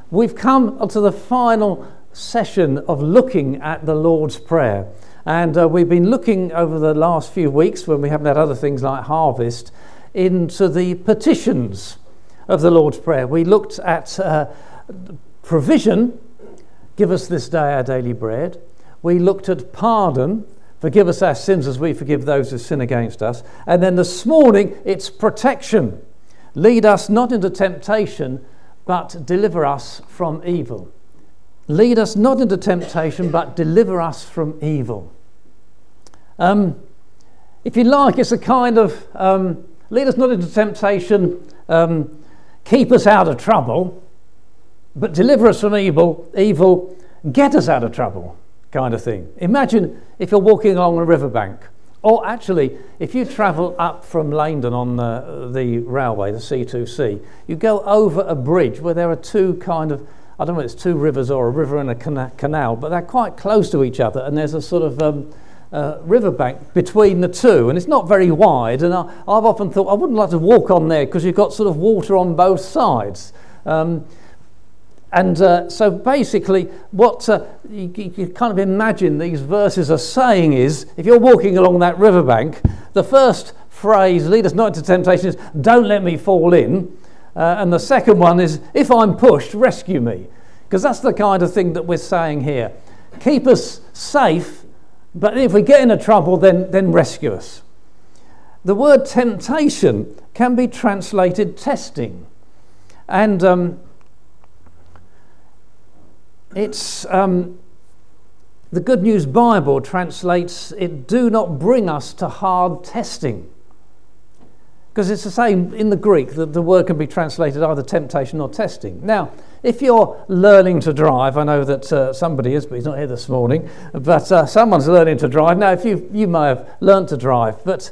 We've come to the final session of looking at the Lord's Prayer. And we've been looking over the last few weeks, when we haven't had other things like harvest, into the petitions of the Lord's Prayer. We looked at provision, give us this day our daily bread. We looked at pardon, forgive us our sins as we forgive those who sin against us. And then this morning, it's protection. Lead us not into temptation, but deliver us from evil. Lead us not into temptation, but deliver us from evil. If you like, it's a kind of lead us not into temptation, keep us out of trouble, but deliver us from evil, get us out of trouble kind of thing. Imagine if you're walking along a riverbank, or actually if you travel up from Leiden on the railway, the C2C, you go over a bridge where there are two kind of, I don't know if it's two rivers or a river and a canal, but they're quite close to each other, and there's a sort of riverbank between the two, and it's not very wide, and I've often thought I wouldn't like to walk on there because you've got sort of water on both sides. So basically what you kind of imagine these verses are saying is, if you're walking along that riverbank, the first phrase, lead us not into temptation, is don't let me fall in. And the second one is, if I'm pushed, rescue me. Because that's the kind of thing that we're saying here. Keep us safe, but if we get into trouble, then rescue us. The word temptation can be translated testing. And it's the Good News Bible translates it, do not bring us to hard testing. Because it's the same in the Greek, that the word can be translated either temptation or testing. Now, if you're learning to drive, I know that somebody is, but he's not here this morning, but someone's learning to drive. Now, if you may have learned to drive, but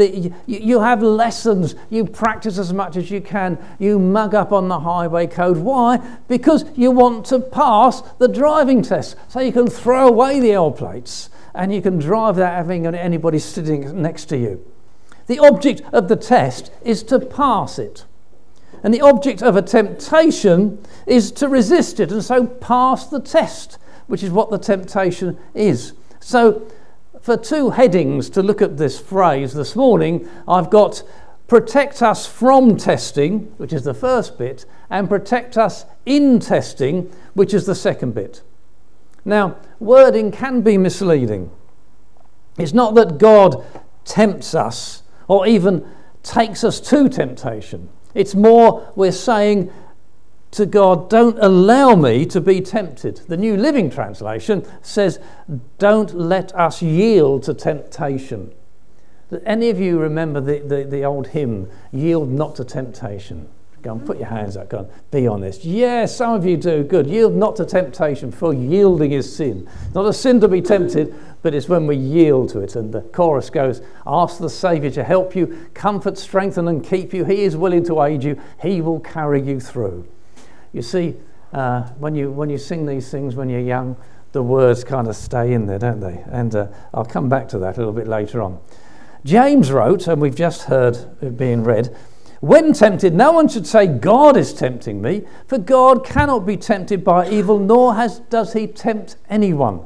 you have lessons, you practice as much as you can, you mug up on the highway code. Why? Because you want to pass the driving test, so you can throw away the L plates and you can drive without having anybody sitting next to you. The object of the test is to pass it. And the object of a temptation is to resist it, and so pass the test, which is what the temptation is. So for two headings to look at this phrase this morning, I've got protect us from testing, which is the first bit, and protect us in testing, which is the second bit. Now, wording can be misleading. It's not that God tempts us or even takes us to temptation. It's more we're saying to God, don't allow me to be tempted. The New Living Translation says, don't let us yield to temptation. Any of you remember the old hymn, Yield Not to Temptation? Go on, put your hands up, go on, be honest. Yes, some of you do, good. Yield not to temptation, for yielding is sin. Not a sin to be tempted, but it's when we yield to it. And the chorus goes, ask the Saviour to help you, comfort, strengthen and keep you. He is willing to aid you. He will carry you through. You see, when you sing these things when you're young, the words kind of stay in there, don't they? And I'll come back to that a little bit later on. James wrote, and we've just heard it being read, when tempted, no one should say, God is tempting me, for God cannot be tempted by evil, nor does he tempt anyone.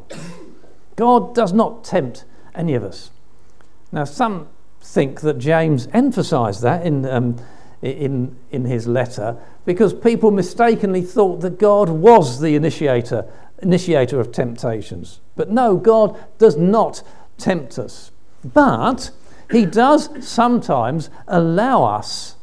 God does not tempt any of us. Now, some think that James emphasised that in his letter because people mistakenly thought that God was the initiator of temptations. But no, God does not tempt us. But he does sometimes allow us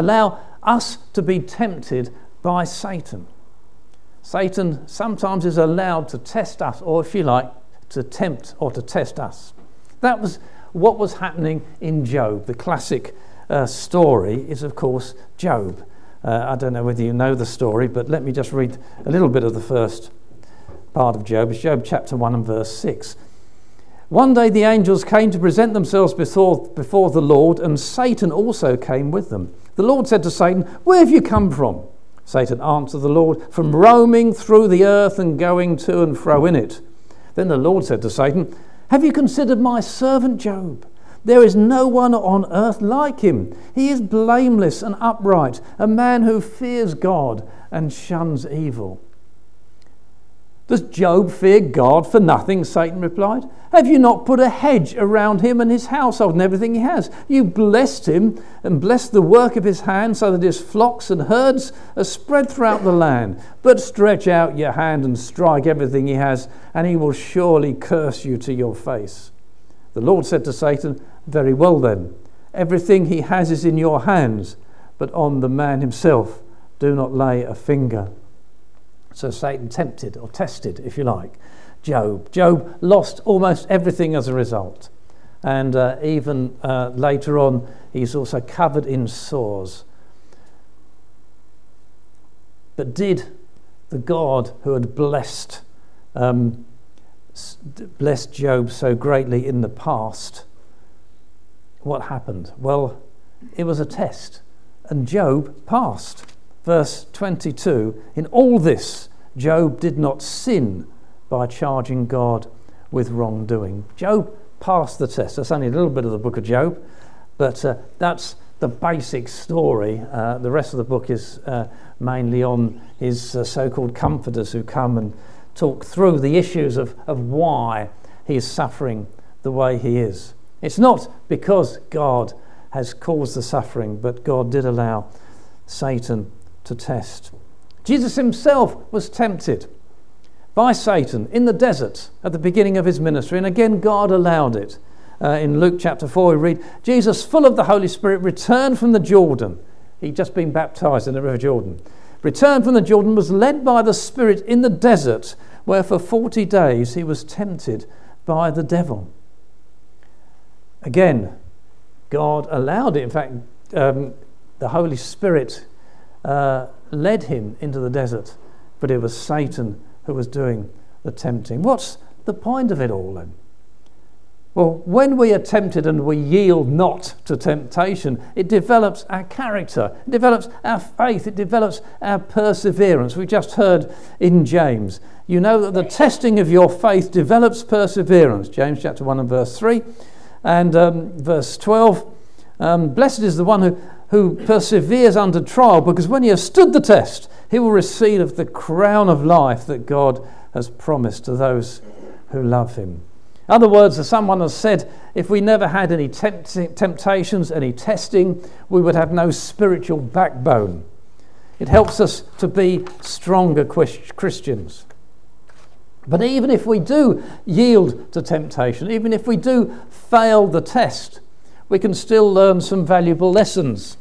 to be tempted by Satan. Satan sometimes is allowed to test us, or if you like, to tempt or to test us. That was what was happening in Job. The classic story is, of course, Job. I don't know whether you know the story, but let me just read a little bit of the first part of Job. It's Job chapter 1 and verse 6. One day the angels came to present themselves before the Lord, and Satan also came with them. The Lord said to Satan, where have you come from? Satan answered the Lord, from roaming through the earth and going to and fro in it. Then the Lord said to Satan, have you considered my servant Job? There is no one on earth like him. He is blameless and upright, a man who fears God and shuns evil." "Does Job fear God for nothing?" Satan replied. "Have you not put a hedge around him and his household and everything he has? You blessed him and blessed the work of his hand so that his flocks and herds are spread throughout the land. But stretch out your hand and strike everything he has, and he will surely curse you to your face." The Lord said to Satan, "Very well then, everything he has is in your hands, but on the man himself do not lay a finger." So Satan tempted, or tested, if you like, Job. Job lost almost everything as a result. And even later on, he's also covered in sores. But did the God who had blessed Job so greatly in the past, what happened? Well, it was a test, and Job passed. Verse 22, "In all this, Job did not sin by charging God with wrongdoing." Job passed the test. That's only a little bit of the book of Job, but that's the basic story. The rest of the book is mainly on his so-called comforters who come and talk through the issues of why he is suffering the way he is. It's not because God has caused the suffering, but God did allow Satan to test. Jesus himself was tempted by Satan in the desert at the beginning of his ministry, and again God allowed it. In Luke chapter 4 we read, "Jesus, full of the Holy Spirit, returned from the Jordan." He'd just been baptized in the river Jordan. "Returned from the Jordan, was led by the Spirit in the desert, where for 40 days he was tempted by the devil." Again, God allowed it. In fact, the Holy Spirit led him into the desert, but it was Satan who was doing the tempting. What's the point of it all then? Well, when we are tempted and we yield not to temptation, it develops our character, it develops our faith, it develops our perseverance. We just heard in James, you know that the testing of your faith develops perseverance. James chapter 1 and verse 3 and verse 12. "Blessed is the one who perseveres under trial, because when he has stood the test, he will receive the crown of life that God has promised to those who love him." In other words, as someone has said, if we never had any temptations, any testing, we would have no spiritual backbone. It helps us to be stronger Christians. But even if we do yield to temptation, even if we do fail the test, we can still learn some valuable lessons.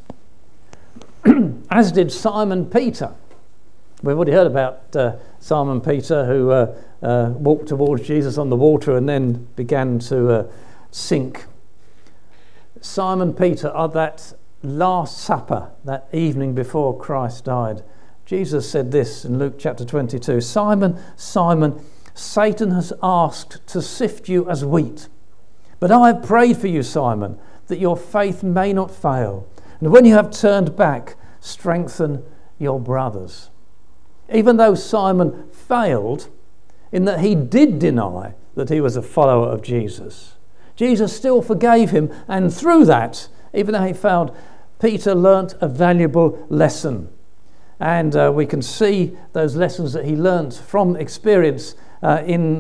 As did Simon Peter. We've already heard about Simon Peter, who walked towards Jesus on the water and then began to sink. Simon Peter, at that Last Supper, that evening before Christ died, Jesus said this in Luke chapter 22, "Simon, Simon, Satan has asked to sift you as wheat. But I have prayed for you, Simon, that your faith may not fail. And when you have turned back, strengthen your brothers." Even though Simon failed in that he did deny that he was a follower of Jesus, Jesus still forgave him, and through that, even though he failed, Peter learnt a valuable lesson. And we can see those lessons that he learnt from experience in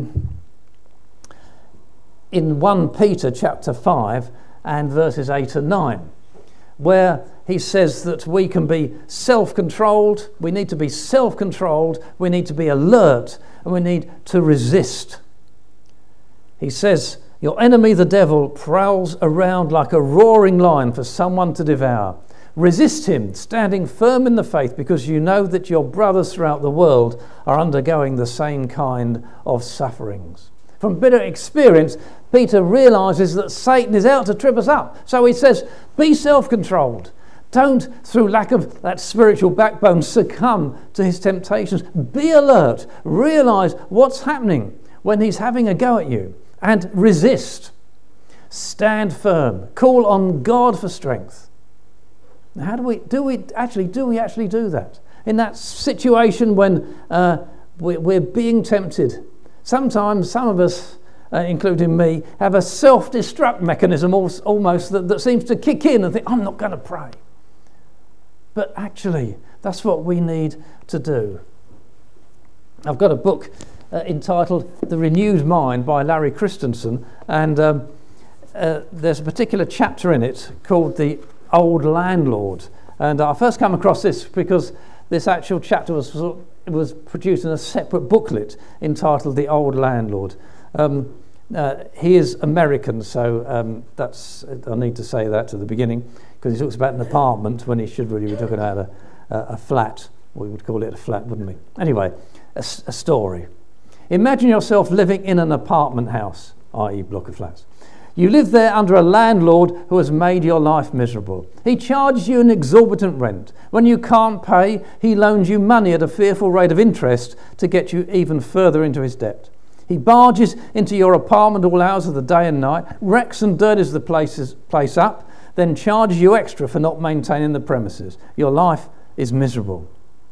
1 Peter chapter 5 and verses 8 and 9, where he says that we can be self-controlled, we need to be self-controlled, we need to be alert, and we need to resist. He says, "Your enemy the devil prowls around like a roaring lion for someone to devour. Resist him, standing firm in the faith, because you know that your brothers throughout the world are undergoing the same kind of sufferings." From bitter experience, Peter realizes that Satan is out to trip us up. So he says, be self-controlled. Don't, through lack of that spiritual backbone, succumb to his temptations. Be alert. Realize what's happening when he's having a go at you, and resist. Stand firm. Call on God for strength. Now, how do we actually do that? In that situation when we're being tempted, sometimes some of us including me, have a self-destruct mechanism almost that seems to kick in and think, I'm not going to pray. But actually, that's what we need to do. I've got a book entitled The Renewed Mind by Larry Christensen, and there's a particular chapter in it called The Old Landlord. And I first come across this because this actual chapter was produced in a separate booklet entitled The Old Landlord. He is American, so I need to say that to the beginning, because he talks about an apartment when he should really be talking about a flat. We would call it a flat, wouldn't we? Anyway, a story. Imagine yourself living in an apartment house, i.e. block of flats. You live there under a landlord who has made your life miserable. He charges you an exorbitant rent. When you can't pay, he loans you money at a fearful rate of interest to get you even further into his debt. He barges into your apartment all hours of the day and night, wrecks and dirties the place up, then charges you extra for not maintaining the premises. Your life is miserable.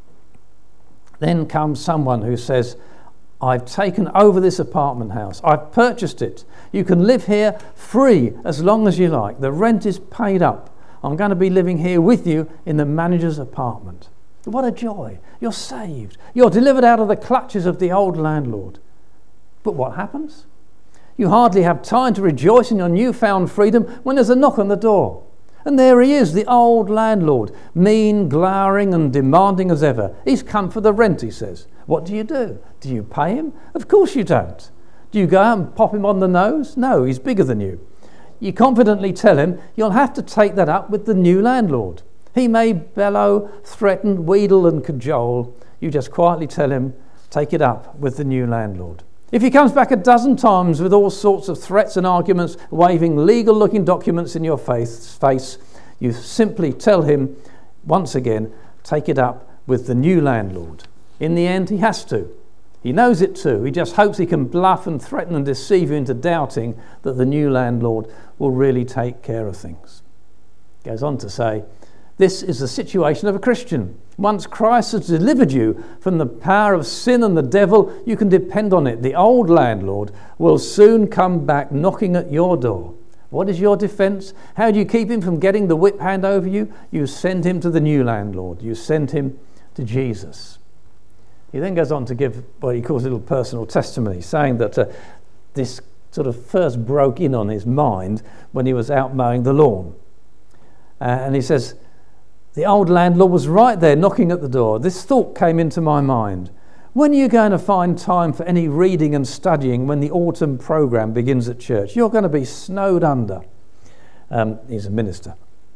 Then comes someone who says, I've taken over this apartment house. I've purchased it. You can live here free as long as you like. The rent is paid up. I'm going to be living here with you in the manager's apartment. What a joy. You're saved. You're delivered out of the clutches of the old landlord. But what happens? You hardly have time to rejoice in your newfound freedom when there's a knock on the door. And there he is, the old landlord, mean, glowering and demanding as ever. He's come for the rent, he says. What do? Do you pay him? Of course you don't. Do you go out and pop him on the nose? No, he's bigger than you. You confidently tell him you'll have to take that up with the new landlord. He may bellow, threaten, wheedle and cajole. You just quietly tell him, take it up with the new landlord. If he comes back a dozen times with all sorts of threats and arguments, waving legal-looking documents in your face, you simply tell him, once again, take it up with the new landlord. In the end, he has to. He knows it too. He just hopes he can bluff and threaten and deceive you into doubting that the new landlord will really take care of things. He goes on to say, this is the situation of a Christian. Once Christ has delivered you from the power of sin and the devil, you can depend on it. The old landlord will soon come back knocking at your door. What is your defense? How do you keep him from getting the whip hand over you? You send him to the new landlord. You send him to Jesus. He then goes on to give what he calls a little personal testimony, saying that this sort of first broke in on his mind when he was out mowing the lawn. And he says, the old landlord was right there knocking at the door. This thought came into my mind. When are you going to find time for any reading and studying when the autumn program begins at church? You're going to be snowed under. He's a minister.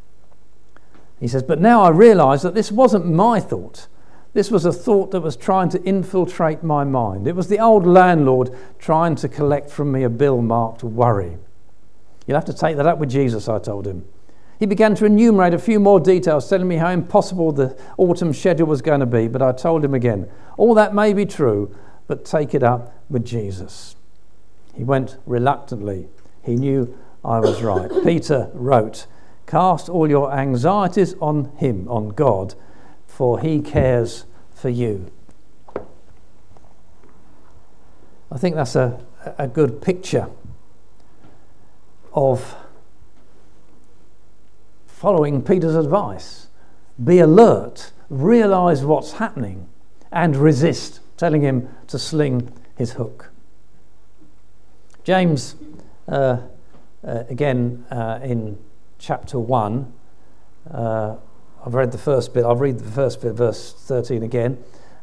He says, but now I realise that this wasn't my thought. This was a thought that was trying to infiltrate my mind. It was the old landlord trying to collect from me a bill marked worry. You'll have to take that up with Jesus, I told him. He began to enumerate a few more details, telling me how impossible the autumn schedule was going to be, but I told him again, all that may be true, but take it up with Jesus. He went reluctantly. He knew I was right. Peter wrote, cast all your anxieties on him, on God, for he cares for you. I think that's a good picture of following Peter's advice. Be alert, realise what's happening, and resist, telling him to sling his hook. James, again, in chapter 1, I've read the first bit. I'll read the first bit, verse 13 again.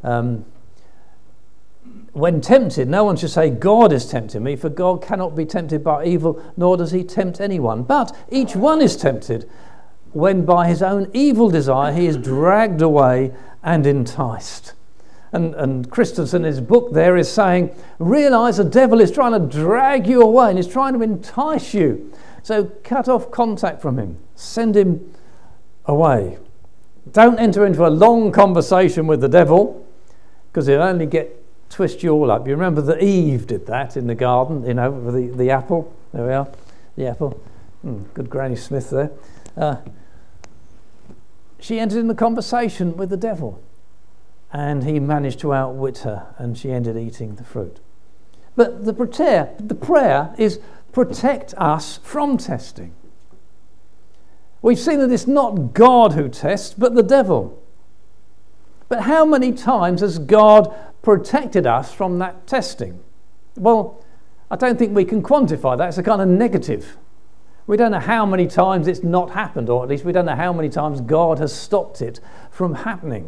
When tempted, no one should say, God is tempting me, for God cannot be tempted by evil, nor does he tempt anyone. But each one is tempted when by his own evil desire he is dragged away and enticed. And Christensen, in his book there, is saying, realise the devil is trying to drag you away and he's trying to entice you. So cut off contact from him. Send him away. Don't enter into a long conversation with the devil, because he'll only twist you all up. You remember that Eve did that in the garden, with the apple. There we are, the apple. Good Granny Smith there. She entered in the conversation with the devil, and he managed to outwit her, and she ended eating the fruit. But the prayer is protect us from testing. We've seen that it's not God who tests, but the devil. But how many times has God protected us from that testing? Well, I don't think we can quantify that. It's a kind of negative. We don't know how many times it's not happened, or at least we don't know how many times God has stopped it from happening.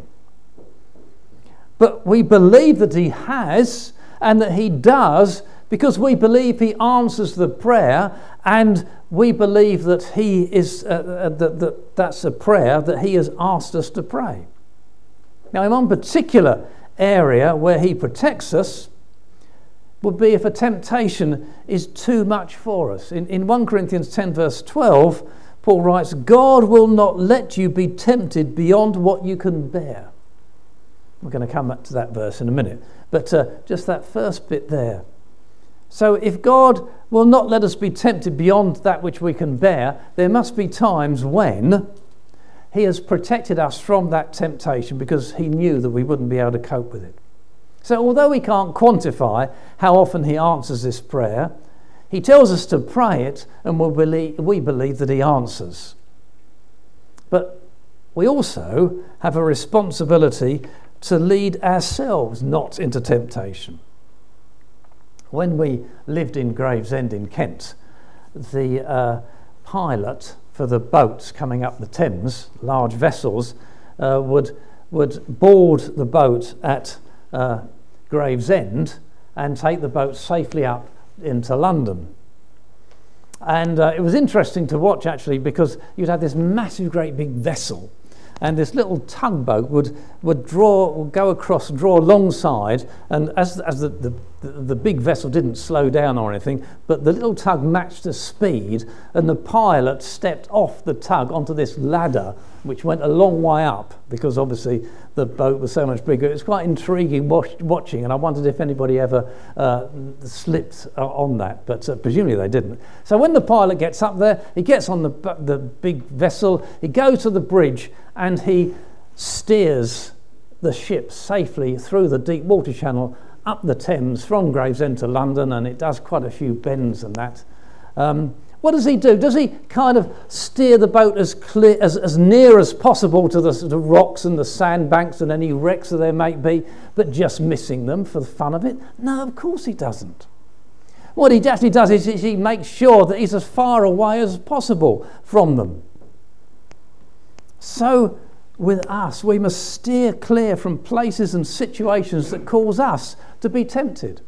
But we believe that he has and that he does, because we believe he answers the prayer, and we believe that he is that's a prayer that he has asked us to pray. Now, in one particular area where he protects us would be if a temptation is too much for us. In 1 Corinthians 10 verse 12, Paul writes, God will not let you be tempted beyond what you can bear. We're going to come back to that verse in a minute, but just that first bit there. So if God will not let us be tempted beyond that which we can bear, there must be times when he has protected us from that temptation because he knew that we wouldn't be able to cope with it. So although we can't quantify how often he answers this prayer, he tells us to pray it, and we believe that he answers. But we also have a responsibility to lead ourselves not into temptation. When we lived in Gravesend in Kent, the pilot for the boats coming up the Thames, large vessels, would board the boat at Gravesend and take the boat safely up into London. And it was interesting to watch, actually, because you'd have this massive, great big vessel, and this little tugboat would go across, draw alongside, and as the big vessel didn't slow down or anything, but the little tug matched the speed, and the pilot stepped off the tug onto this ladder, which went a long way up, because obviously the boat was so much bigger. It was quite intriguing watching, and I wondered if anybody ever slipped on that, but presumably they didn't. So when the pilot gets up there, he gets on the big vessel, he goes to the bridge, and he steers the ship safely through the deep water channel up the Thames from Gravesend to London, and it does quite a few bends and that. What does he do? Does he kind of steer the boat as near as possible to the rocks and the sandbanks and any wrecks that there might be, but just missing them for the fun of it? No, of course he doesn't. What he actually does is he makes sure that he's as far away as possible from them. So with us, we must steer clear from places and situations that cause us to be tempted.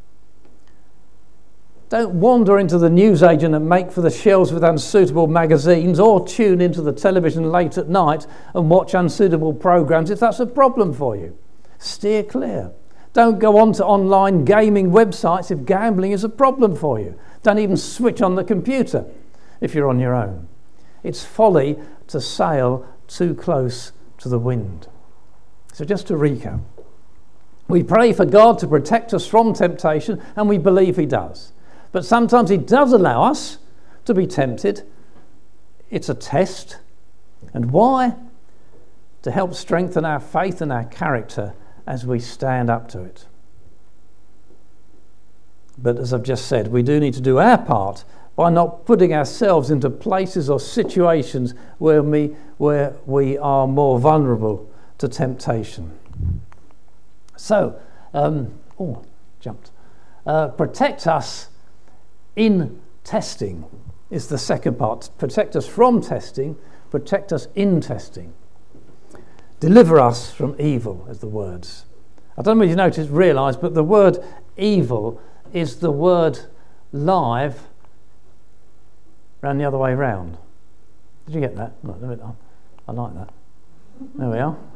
Don't wander into the newsagent and make for the shelves with unsuitable magazines, or tune into the television late at night and watch unsuitable programs if that's a problem for you. Steer clear. Don't go on to online gaming websites if gambling is a problem for you. Don't even switch on the computer if you're on your own. It's folly to sail too close to the wind. So just to recap, we pray for God to protect us from temptation, and we believe he does. But sometimes he does allow us to be tempted. It's a test. And why? To help strengthen our faith and our character as we stand up to it. But as I've just said, we do need to do our part by not putting ourselves into places or situations where we are more vulnerable to temptation. So, protect us in testing is the second part. Protect us from testing, protect us in testing. Deliver us from evil is the words. I don't know if you realise, but the word evil is the word live round the other way round. Did you get that? I like that. There we are.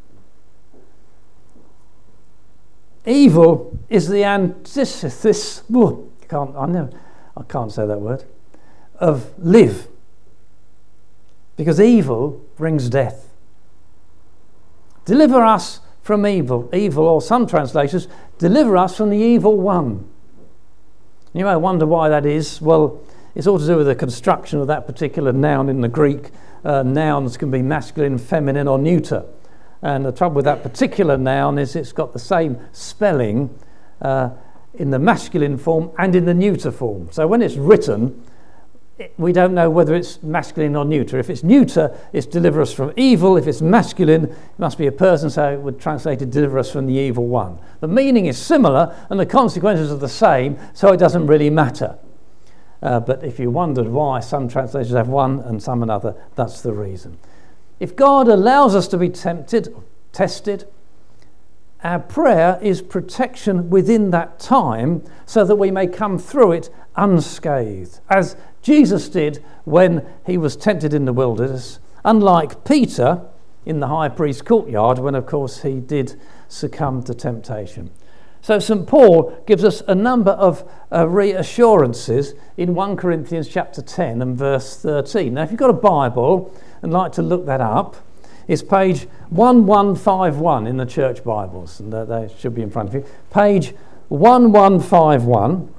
Evil is the antithesis. I can't say that word. Of live. Because evil brings death. Deliver us from evil. Evil, or some translations, deliver us from the evil one. You may wonder why that is. Well, it's all to do with the construction of that particular noun in the Greek. Nouns can be masculine, feminine, or neuter. And the trouble with that particular noun is it's got the same spelling in the masculine form and in the neuter form. So when it's written, we don't know whether it's masculine or neuter. If it's neuter, it's deliver us from evil. If it's masculine, it must be a person, so it would translate to deliver us from the evil one. The meaning is similar and the consequences are the same, so it doesn't really matter. But if you wondered why some translations have one and some another, that's the reason. If God allows us to be tempted, or tested, our prayer is protection within that time so that we may come through it unscathed, as Jesus did when he was tempted in the wilderness, unlike Peter in the high priest's courtyard when, of course, he did succumb to temptation. So St. Paul gives us a number of reassurances in 1 Corinthians chapter 10 and verse 13. Now, if you've got a Bible and like to look that up, it's page 1151 in the church Bibles, and they should be in front of you. Page 1151,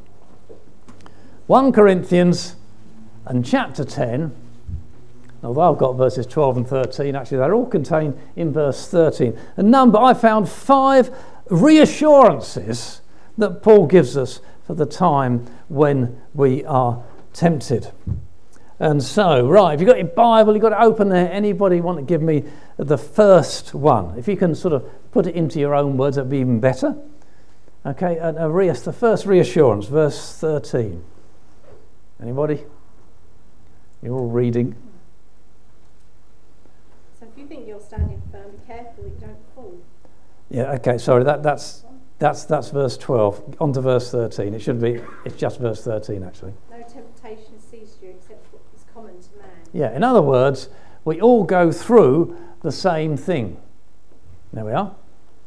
1 Corinthians and chapter 10. Although I've got verses 12 and 13, actually they're all contained in verse 13. I found 5 reassurances that Paul gives us for the time when we are tempted. And so, right, if you've got your Bible, you've got to open there. Anybody want to give me the first one? If you can sort of put it into your own words, that'd be even better. Okay, the first reassurance, verse 13. Anybody? You're all reading. So if you think you're standing firm, be careful that you don't fall. Yeah, okay, sorry, that's verse 12. On to verse 13. It's just verse 13, actually. No temptation seized you except what is common to man. Yeah, in other words, we all go through the same thing. There we are.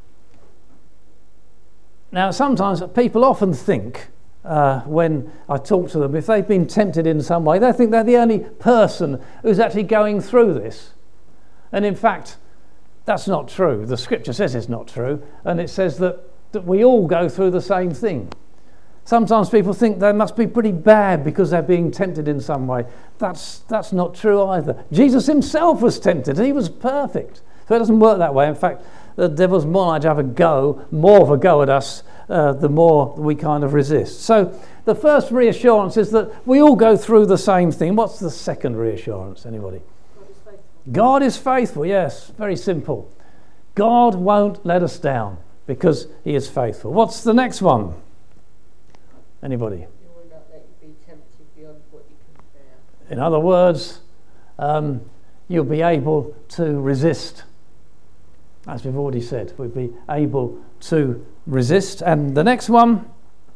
Now, sometimes people often think, when I talk to them, if they've been tempted in some way, they think they're the only person who's actually going through this. And in fact, that's not true. The scripture says it's not true, and it says that we all go through the same thing. Sometimes people think they must be pretty bad because they're being tempted in some way. That's not true either. Jesus himself was tempted, and he was perfect. So it doesn't work that way. In fact, the devil's more likely to have more of a go at us, the more we kind of resist. So the first reassurance is that we all go through the same thing. What's the second reassurance? Anybody? God is faithful, yes, very simple. God won't let us down because he is faithful. What's the next one? Anybody? He will not let you be tempted beyond what you can bear. In other words, you'll be able to resist. As we've already said, we'll be able to resist. And the next one?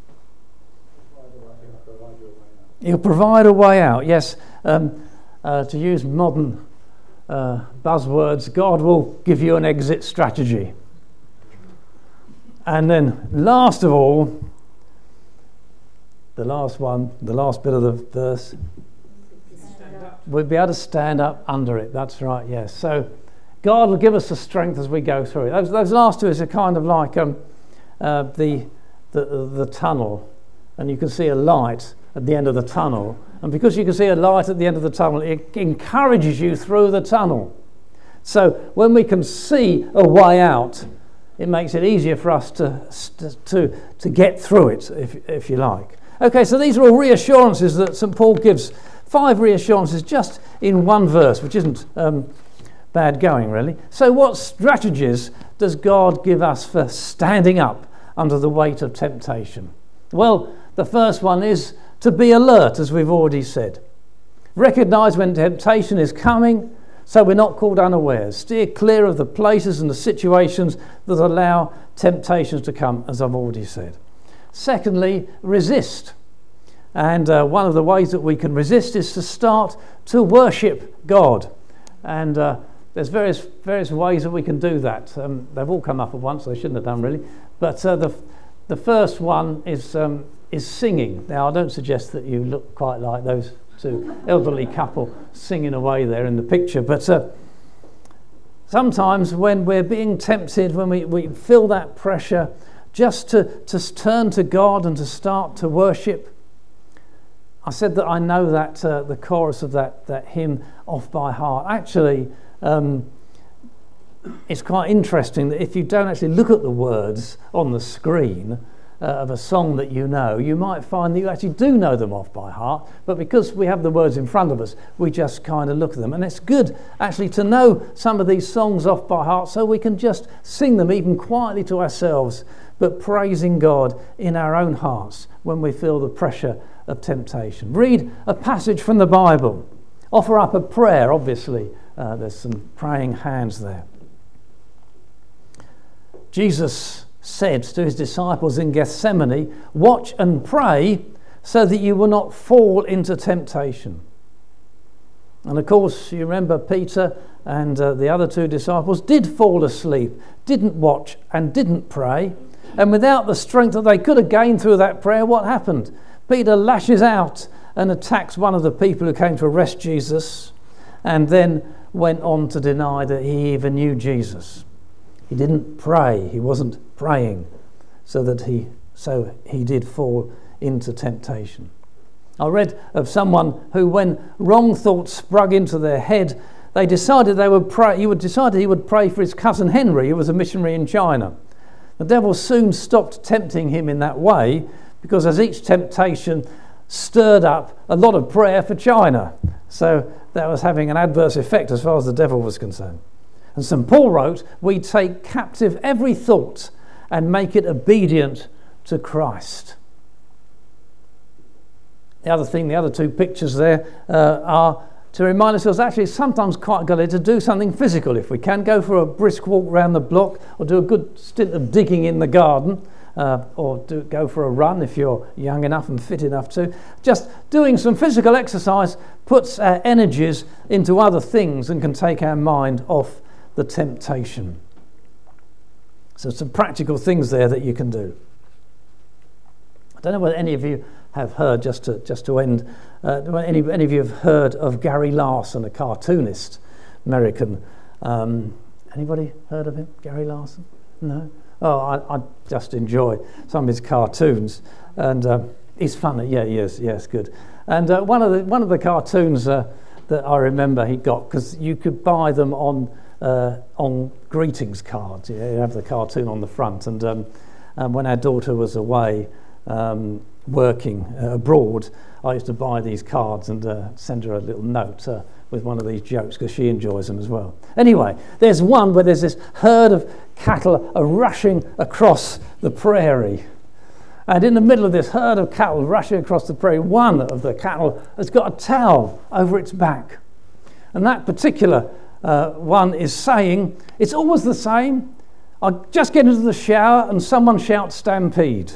He'll provide a way out. Yes, to use modern buzzwords, God will give you an exit strategy. And then last of all, the last bit of the verse, we'll be able to stand up under it. That's right, yes. So God will give us the strength as we go through it. Those last two is a kind of like the tunnel, and you can see a light at the end of the tunnel. And because you can see a light at the end of the tunnel, it encourages you through the tunnel. So when we can see a way out, it makes it easier for us to get through it, if you like. Okay, so these are all reassurances that St. Paul gives. 5 reassurances just in one verse, which isn't bad going, really. So what strategies does God give us for standing up under the weight of temptation? Well, the first one is to be alert, as we've already said. Recognise when temptation is coming, so we're not caught unawares. Steer clear of the places and the situations that allow temptations to come, as I've already said. Secondly, resist. And one of the ways that we can resist is to start to worship God. And there's various ways that we can do that. They've all come up at once, they shouldn't have done really. But the first one is singing. Now, I don't suggest that you look quite like those two elderly couple singing away there in the picture, but sometimes when we're being tempted, when we feel that pressure, just to turn to God and to start to worship. I said that I know that the chorus of that hymn off by heart. Actually, it's quite interesting that if you don't actually look at the words on the screen, of a song that you know, you might find that you actually do know them off by heart, but because we have the words in front of us, we just kind of look at them. And it's good actually to know some of these songs off by heart so we can just sing them even quietly to ourselves, but praising God in our own hearts when we feel the pressure of temptation. Read a passage from the Bible. Offer up a prayer, obviously. There's some praying hands there. Jesus said to his disciples in Gethsemane, "Watch and pray so that you will not fall into temptation." And of course, you remember Peter and the other two disciples did fall asleep, didn't watch and didn't pray. And without the strength that they could have gained through that prayer, what happened? Peter lashes out and attacks one of the people who came to arrest Jesus, and then went on to deny that he even knew Jesus. He didn't pray. He wasn't praying, so he did fall into temptation. I read of someone who, when wrong thoughts sprung into their head, they decided they would pray. He would pray for his cousin Henry, who was a missionary in China. The devil soon stopped tempting him in that way, because as each temptation stirred up a lot of prayer for China. So that was having an adverse effect as far as the devil was concerned. And St. Paul wrote, "We take captive every thought and make it obedient to Christ." The other two pictures there are to remind ourselves actually it's sometimes quite good to do something physical if we can. Go for a brisk walk around the block, or do a good stint of digging in the garden, or go for a run if you're young enough and fit enough to. Just doing some physical exercise puts our energies into other things and can take our mind off the temptation. So some practical things there that you can do. I don't know whether any of you have heard, just to end, any of you have heard of Gary Larson, a cartoonist, American. Anybody heard of him, Gary Larson? No? Oh, I just enjoy some of his cartoons, and he's funny. Yeah, he is. Yes, good. And one of the cartoons that I remember he got, because you could buy them on greetings cards. Yeah, you have the cartoon on the front. And when our daughter was away working abroad, I used to buy these cards and send her a little note with one of these jokes, because she enjoys them as well. Anyway, there's one where there's this herd of cattle are rushing across the prairie. And in the middle of this herd of cattle rushing across the prairie, one of the cattle has got a towel over its back. And that particular one is saying, "It's always the same. I just get into the shower and someone shouts stampede."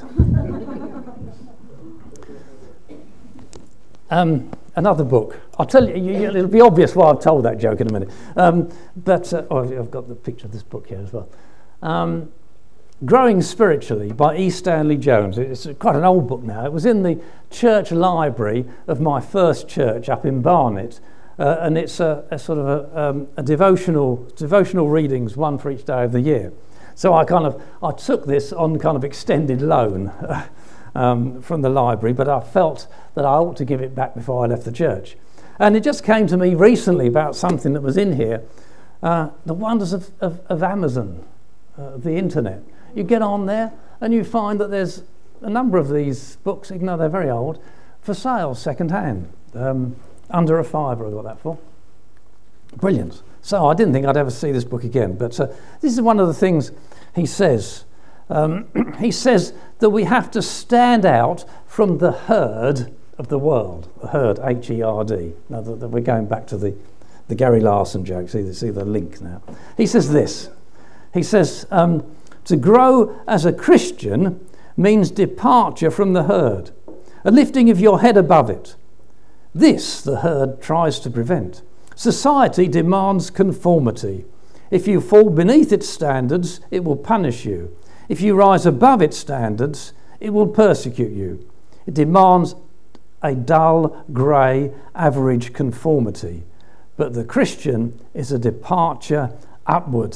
Another book. I'll tell you, it'll be obvious why I've told that joke in a minute. I've got the picture of this book here as well. Growing Spiritually by E. Stanley Jones. It's quite an old book now. It was in the church library of my first church up in Barnet. And it's a sort of a devotional readings, one for each day of the year. So I took this on kind of extended loan from the library, but I felt that I ought to give it back before I left the church. And it just came to me recently about something that was in here, the wonders of Amazon, the internet. You get on there and you find that there's a number of these books, even though they're very old, for sale second hand. Under a £5 I got that for. Brilliant. So I didn't think I'd ever see this book again, but this is one of the things he says. He says that we have to stand out from the herd of the world. The herd, H-E-R-D. Now that we're going back to the Gary Larson joke, see the link now. He says this. He says, to grow as a Christian means departure from the herd, a lifting of your head above it. This the herd tries to prevent. Society demands conformity. If you fall beneath its standards, it will punish you. If you rise above its standards, it will persecute you. It demands a dull, grey, average conformity. But the Christian is a departure upward.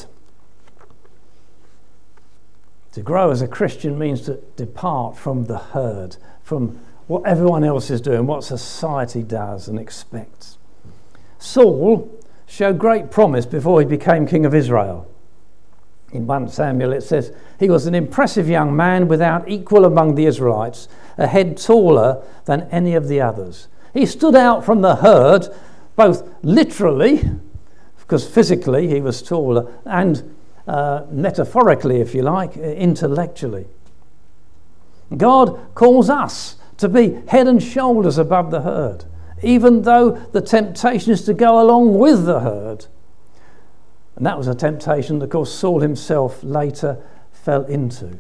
To grow as a Christian means to depart from the herd, from what everyone else is doing, what society does and expects. Saul showed great promise before he became king of Israel. In 1 Samuel it says, he was an impressive young man without equal among the Israelites, a head taller than any of the others. He stood out from the herd, both literally, because physically he was taller, and metaphorically, if you like, intellectually. God calls us to be head and shoulders above the herd, even though the temptation is to go along with the herd. And that was a temptation that, of course, Saul himself later fell into.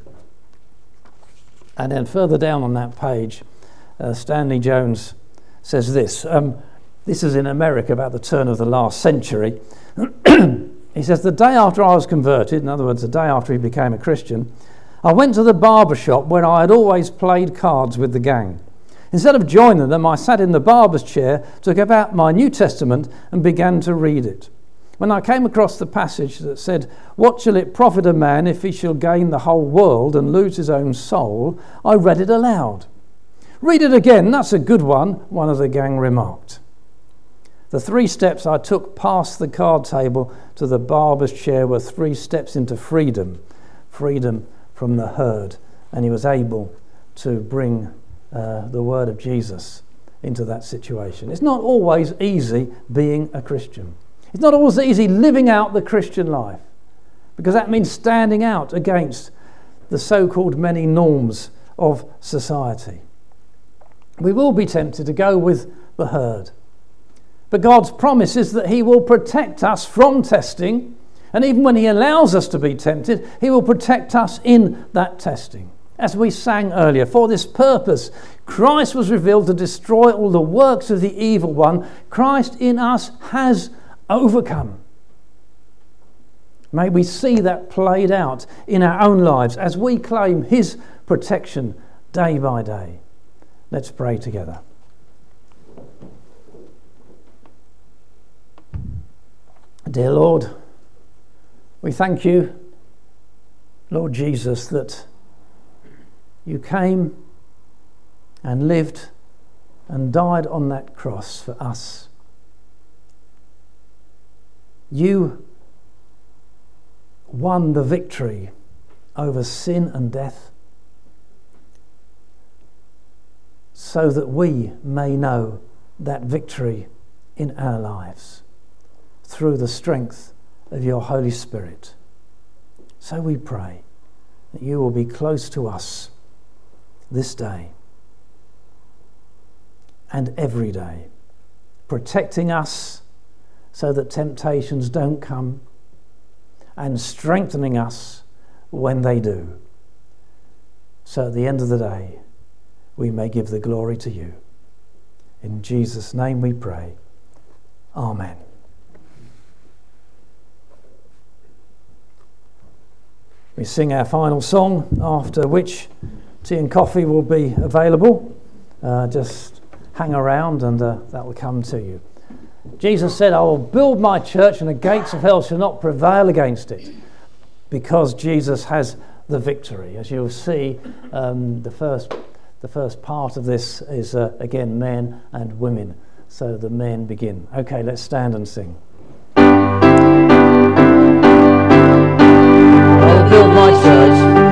And then further down on that page, Stanley Jones says this. This is in America about the turn of the last century. He says, the day after I was converted, in other words, the day after he became a Christian, I went to the barber shop where I had always played cards with the gang. Instead of joining them, I sat in the barber's chair, took out my New Testament and began to read it. When I came across the passage that said, what shall it profit a man if he shall gain the whole world and lose his own soul, I read it aloud. Read it again, that's a good one of the gang remarked. The 3 steps I took past the card table to the barber's chair were 3 steps into freedom from the herd, and he was able to bring the word of Jesus into that situation. It's not always easy being a Christian. It's not always easy living out the Christian life, because that means standing out against the so-called many norms of society. We will be tempted to go with the herd. But God's promise is that he will protect us from testing, and even when he allows us to be tempted, he will protect us in that testing. As we sang earlier, for this purpose, Christ was revealed to destroy all the works of the evil one. Christ in us has overcome. May we see that played out in our own lives as we claim his protection day by day. Let's pray together. Dear Lord, we thank you, Lord Jesus, that you came and lived and died on that cross for us. You won the victory over sin and death so that we may know that victory in our lives through the strength of your Holy Spirit. So we pray that you will be close to us this day and every day, protecting us so that temptations don't come, and strengthening us when they do. So at the end of the day, we may give the glory to you. In Jesus' name we pray. Amen. We sing our final song, after which tea and coffee will be available. Just hang around and that will come to you. Jesus said, I will build my church and the gates of hell shall not prevail against it, because Jesus has the victory. As you'll see, the first part of this is, again, men and women. So the men begin. Okay, let's stand and sing. I will build my church.